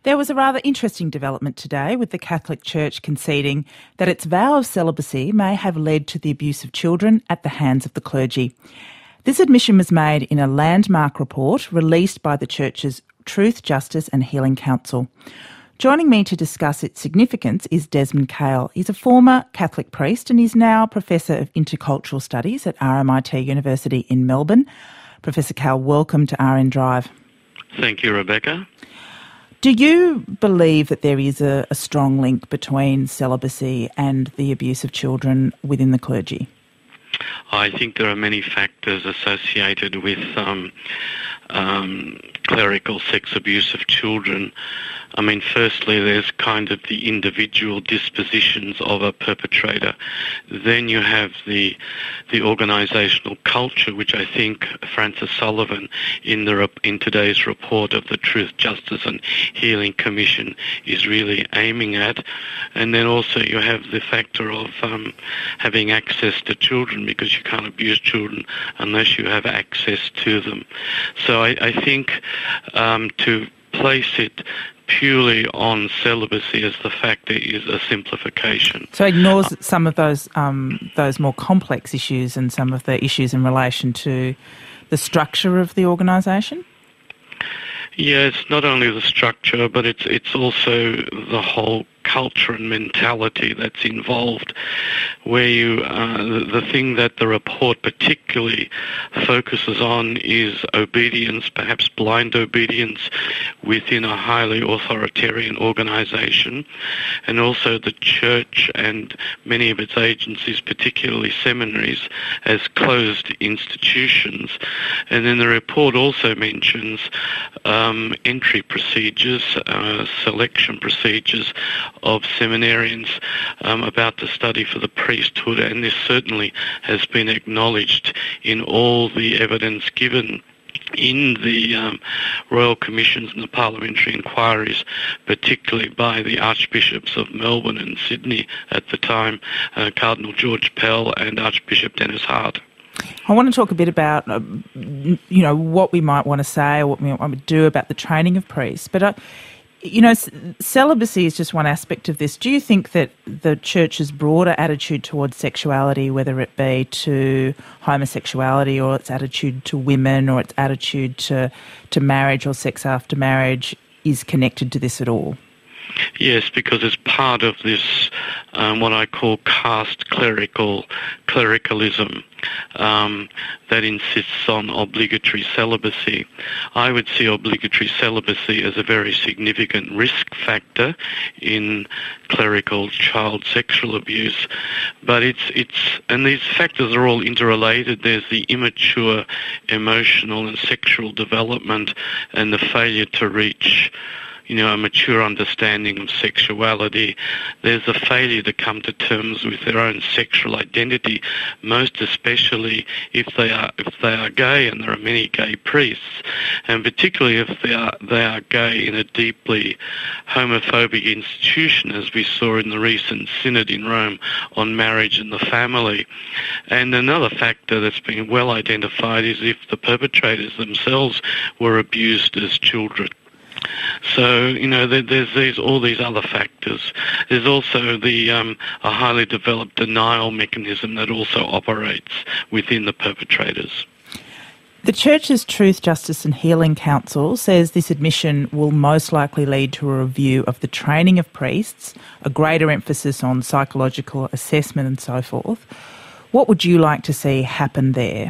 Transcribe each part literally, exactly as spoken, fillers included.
There was a rather interesting development today with the Catholic Church conceding that its vow of celibacy may have led to the abuse of children at the hands of the clergy. This admission was made in a landmark report released by the Church's Truth, Justice and Healing Council. Joining me to discuss its significance is Desmond Cale. He's a former Catholic priest and is now Professor of Intercultural Studies at R M I T University in Melbourne. Professor Cale, welcome to R N Drive. Thank you, Rebecca. Do you believe that there is a, a strong link between celibacy and the abuse of children within the clergy? I think there are many factors associated with um, um, clerical sex abuse of children. I mean, firstly, there's kind of the individual dispositions of a perpetrator. Then you have the the organisational culture, which I think Francis Sullivan, in the in today's report of the Truth, Justice and Healing Commission, is really aiming at. And then also you have the factor of um, having access to children, because you can't abuse children unless you have access to them. So I, I think um, to place it purely on celibacy as the factor is a simplification. So it ignores uh, some of those um, those more complex issues and some of the issues in relation to the structure of the organisation? Yeah, it's not only the structure, but it's it's also the whole culture and mentality that's involved, where you uh, the, the thing that the report particularly focuses on is obedience, perhaps blind obedience, within a highly authoritarian organisation, and also the church and many of its agencies, particularly seminaries, as closed institutions. And then the report also mentions um, entry procedures, uh, selection procedures of seminarians um, about to study for the priesthood, and this certainly has been acknowledged in all the evidence given in the um, Royal Commissions and the parliamentary inquiries, particularly by the Archbishops of Melbourne and Sydney at the time, uh, Cardinal George Pell and Archbishop Dennis Hart. I want to talk a bit about, uh, you know, what we might want to say or what we want to do about the training of priests, but uh, you know, celibacy is just one aspect of this. Do you think that the Church's broader attitude towards sexuality, whether it be to homosexuality or its attitude to women or its attitude to, to marriage or sex after marriage, is connected to this at all? Yes, because it's part of this, um, what I call caste clerical clericalism um, that insists on obligatory celibacy. I would see obligatory celibacy as a very significant risk factor in clerical child sexual abuse, but it's it's and these factors are all interrelated. There's the immature emotional and sexual development and the failure to reach, you know, a mature understanding of sexuality. There's a failure to come to terms with their own sexual identity, most especially if they are if they are gay, and there are many gay priests, and particularly if they are they are gay in a deeply homophobic institution, as we saw in the recent synod in Rome on marriage and the family. And another factor that's been well identified is if the perpetrators themselves were abused as children. So, you know, there, there's these all these other factors. There's also the um, a highly developed denial mechanism that also operates within the perpetrators. The Church's Truth, Justice and Healing Council says this admission will most likely lead to a review of the training of priests, a greater emphasis on psychological assessment and so forth. What would you like to see happen there?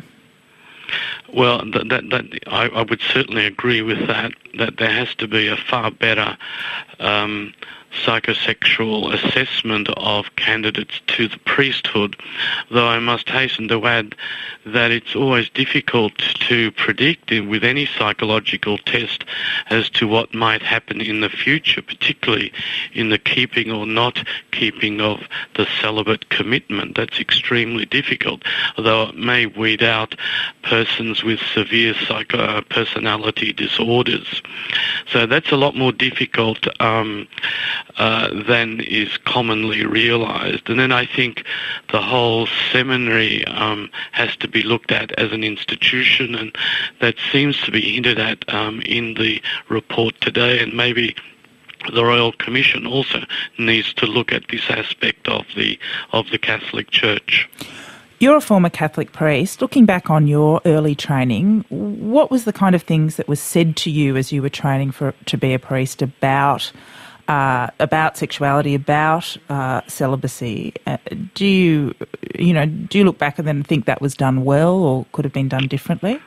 Well, that, that, that, I, I would certainly agree with that, that there has to be a far better um, psychosexual assessment of candidates to the priesthood, though I must hasten to add that it's always difficult to predict with any psychological test as to what might happen in the future, particularly in the keeping or not keeping of the celibate commitment. That's extremely difficult, although it may weed out persons with severe psycho personality disorders. So that's a lot more difficult um, uh, than is commonly realised. And then I think the whole seminary um, has to be looked at as an institution, and that seems to be hinted at um, in the report today, and maybe the Royal Commission also needs to look at this aspect of the of the Catholic Church. You're a former Catholic priest. Looking back on your early training, what was the kind of things that was said to you as you were training for to be a priest about uh, about sexuality, about uh, celibacy? Uh, do you, you know, do you look back and then think that was done well or could have been done differently?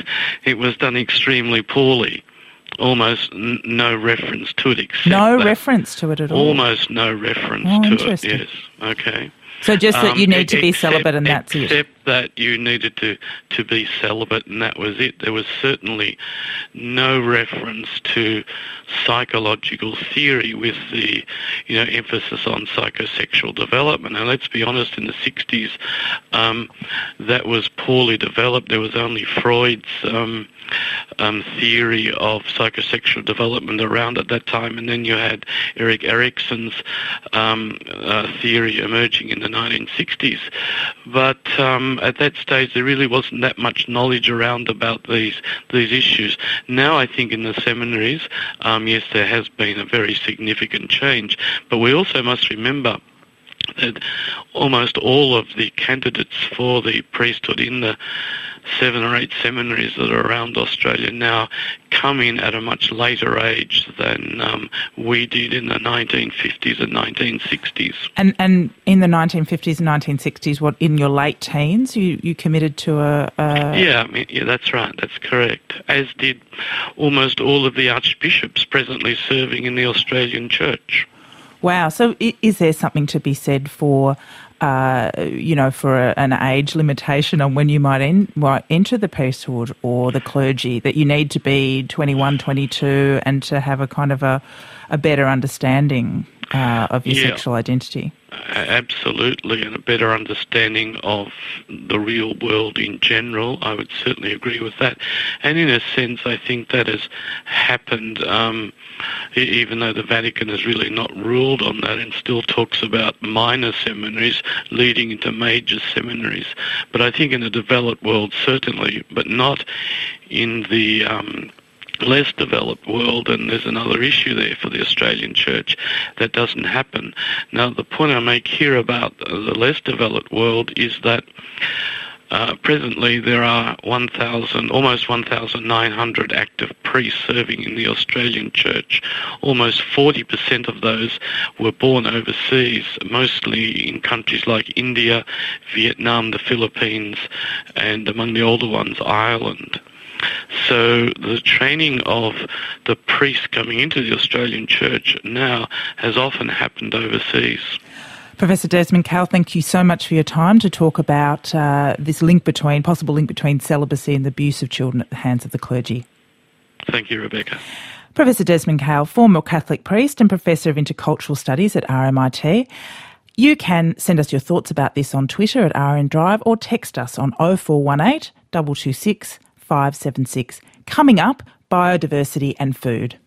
It was done extremely poorly. Almost n- no reference to it. Except no that. reference to it at all? Almost no reference oh, to interesting. it, yes. Okay. So just that you Um, need to be except- celibate and that's it? Except that you needed to, to be celibate and that was it. There was certainly no reference to psychological theory with the, you know, emphasis on psychosexual development. And let's be honest, in the sixties, um, that was poorly developed. There was only Freud's um, um, theory of psychosexual development around at that time, and then you had Erik Erikson's um, uh, theory emerging in the nineteen sixties. But um, at that stage, there really wasn't that much knowledge around about these these issues. Now, I think in the seminaries, um, yes, there has been a very significant change. But we also must remember that almost all of the candidates for the priesthood in the seven or eight seminaries that are around Australia now come in at a much later age than um, we did in the nineteen fifties and nineteen sixties. And and in the nineteen fifties and nineteen sixties, what, in your late teens, you, you committed to a... a... Yeah, I mean, yeah, that's right, that's correct. As did almost all of the archbishops presently serving in the Australian Church. Wow. So is there something to be said for, uh, you know, for a, an age limitation on when you might, en- might enter the priesthood or the clergy, that you need to be twenty-one, twenty-two and to have a kind of a, a better understanding uh, of your yeah. sexual identity? Absolutely, and a better understanding of the real world in general. I would certainly agree with that. And in a sense, I think that has happened, um, even though the Vatican has really not ruled on that and still talks about minor seminaries leading into major seminaries. But I think in the developed world, certainly, but not in the... Um, less developed world, and there's another issue there for the Australian Church that doesn't happen. Now, the point I make here about the less developed world is that uh, presently there are one thousand, almost one thousand nine hundred active priests serving in the Australian Church. Almost forty percent of those were born overseas, mostly in countries like India, Vietnam, the Philippines, and among the older ones, Ireland. So the training of the priests coming into the Australian Church now has often happened overseas. Professor Desmond Cowell, thank you so much for your time to talk about uh, this link between, possible link between celibacy and the abuse of children at the hands of the clergy. Thank you, Rebecca. Professor Desmond Cowell, former Catholic priest and Professor of Intercultural Studies at R M I T. You can send us your thoughts about this on Twitter at R N Drive or text us on oh four one eight, two two six, five seven six. Coming up, biodiversity and food.